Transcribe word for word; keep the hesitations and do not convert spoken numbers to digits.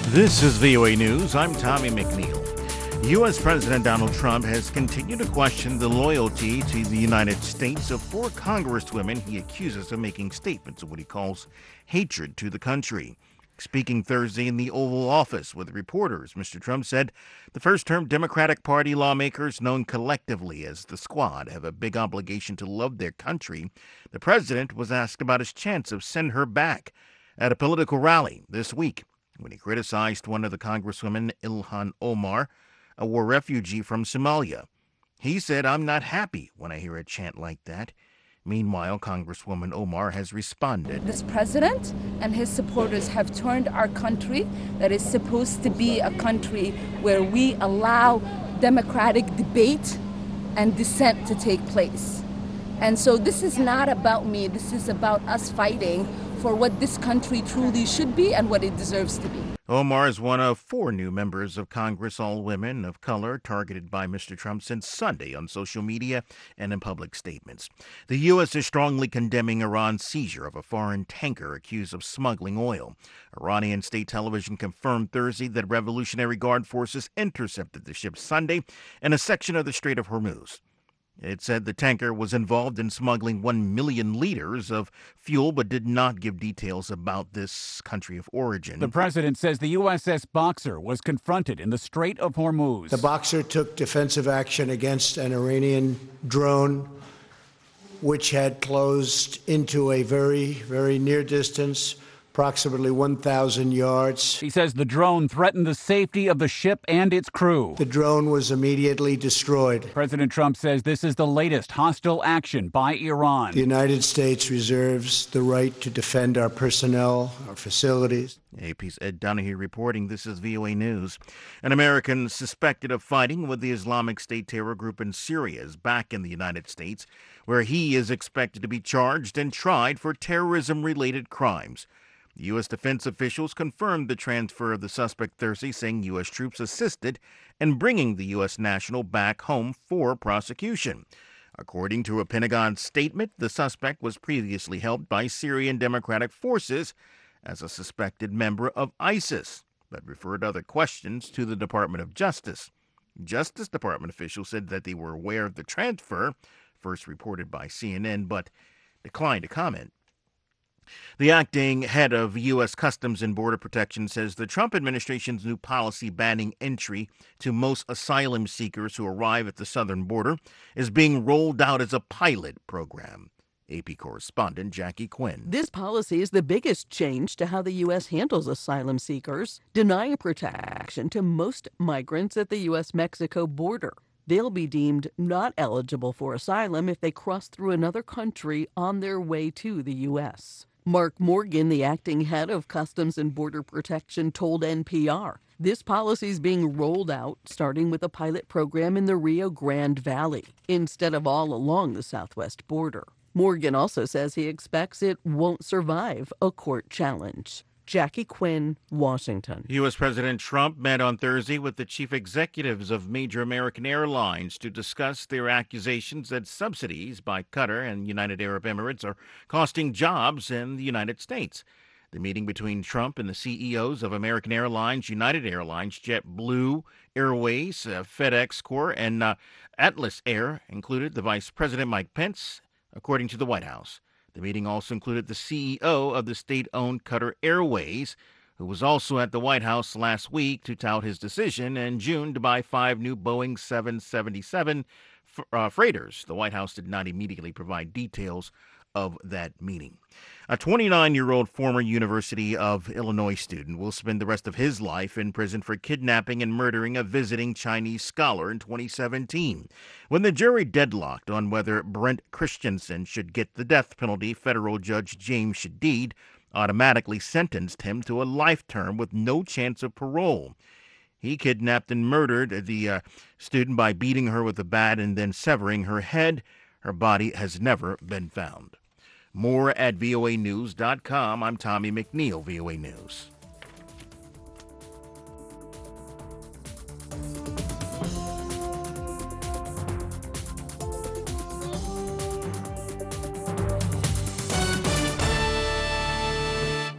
This is V O A News. I'm Tommy McNeil. U S. President Donald Trump has continued to question the loyalty to the United States of four congresswomen he accuses of making statements of what he calls hatred to the country. Speaking Thursday in the Oval Office with reporters, Mister Trump said the first-term Democratic Party lawmakers, known collectively as the Squad, have a big obligation to love their country. The president was asked about his chance of sending her back at a political rally this week when he criticized one of the congresswomen, Ilhan Omar, a war refugee from Somalia. He said, "I'm not happy when I hear a chant like that." Meanwhile, Congresswoman Omar has responded. This president and his supporters have turned our country, that is supposed to be a country where we allow democratic debate and dissent to take place. And so this is not about me. This is about us fighting for what this country truly should be and what it deserves to be. Omar is one of four new members of Congress, all women of color, targeted by Mister Trump since Sunday on social media and in public statements. The U S is strongly condemning Iran's seizure of a foreign tanker accused of smuggling oil. Iranian state television confirmed Thursday that Revolutionary Guard forces intercepted the ship Sunday in a section of the Strait of Hormuz. It said the tanker was involved in smuggling one million liters of fuel, but did not give details about this country of origin. The president says the U S S Boxer was confronted in the Strait of Hormuz. The Boxer took defensive action against an Iranian drone, which had closed into a very, very near distance, approximately one thousand yards. He says the drone threatened the safety of the ship and its crew. The drone was immediately destroyed. President Trump says this is the latest hostile action by Iran. The United States reserves the right to defend our personnel, our facilities. A P's Ed Donahue reporting. This is V O A News. An American suspected of fighting with the Islamic State terror group in Syria is back in the United States, where he is expected to be charged and tried for terrorism-related crimes. U S defense officials confirmed the transfer of the suspect Thursday, saying U S troops assisted in bringing the U S national back home for prosecution. According to a Pentagon statement, the suspect was previously held by Syrian Democratic Forces as a suspected member of ISIS, but referred other questions to the Department of Justice. Justice Department officials said that they were aware of the transfer, first reported by C N N, but declined to comment. The acting head of U S. Customs and Border Protection says the Trump administration's new policy banning entry to most asylum seekers who arrive at the southern border is being rolled out as a pilot program. A P correspondent Jackie Quinn. This policy is the biggest change to how the U S handles asylum seekers, denying protection to most migrants at the U S Mexico border. They'll be deemed not eligible for asylum if they cross through another country on their way to the U S. Mark Morgan, the acting head of Customs and Border Protection, told N P R this policy is being rolled out, starting with a pilot program in the Rio Grande Valley, instead of all along the southwest border. Morgan also says he expects it won't survive a court challenge. Jackie Quinn, Washington. U S. President Trump met on Thursday with the chief executives of major American airlines to discuss their accusations that subsidies by Qatar and United Arab Emirates are costing jobs in the United States. The meeting between Trump and the C E Os of American Airlines, United Airlines, JetBlue Airways, uh, FedEx Corp, and uh, Atlas Air included the Vice President Mike Pence, according to the White House. The meeting also included the C E O of the state-owned Qatar Airways, who was also at the White House last week to tout his decision in June to buy five new Boeing seven seventy-seven f- uh, freighters. The White House did not immediately provide details of that meeting. A twenty-nine-year-old former University of Illinois student will spend the rest of his life in prison for kidnapping and murdering a visiting Chinese scholar in twenty seventeen. When the jury deadlocked on whether Brent Christensen should get the death penalty, federal judge James Shadid automatically sentenced him to a life term with no chance of parole. He kidnapped and murdered the uh, student by beating her with a bat and then severing her head. Her body has never been found. More at V O A news dot com. I'm Tommy McNeil, V O A News.